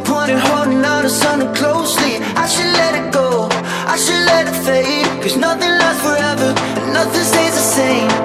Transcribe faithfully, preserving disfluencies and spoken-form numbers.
point in holding on to something closely. I should let it go, I should let it fade, cause nothing lasts forever and nothing stays the same.